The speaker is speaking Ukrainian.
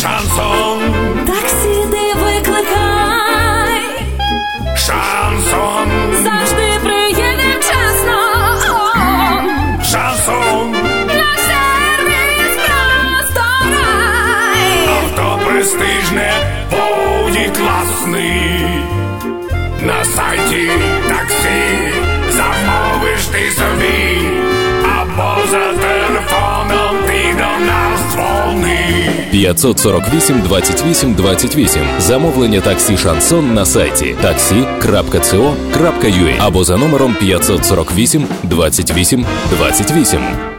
Шансон. Таксі ти викликай. Шансон. Завжди приїдем вчасно. Шансон. На сервіс просто рай. Авто престижне, Audi класний. На сайті таксі замовиш ти собі, або за телефоном ти до нас дзвони. 548 28 28. Замовлення таксі «Шансон» на сайті taxi.co.ua або за номером 548 28 28.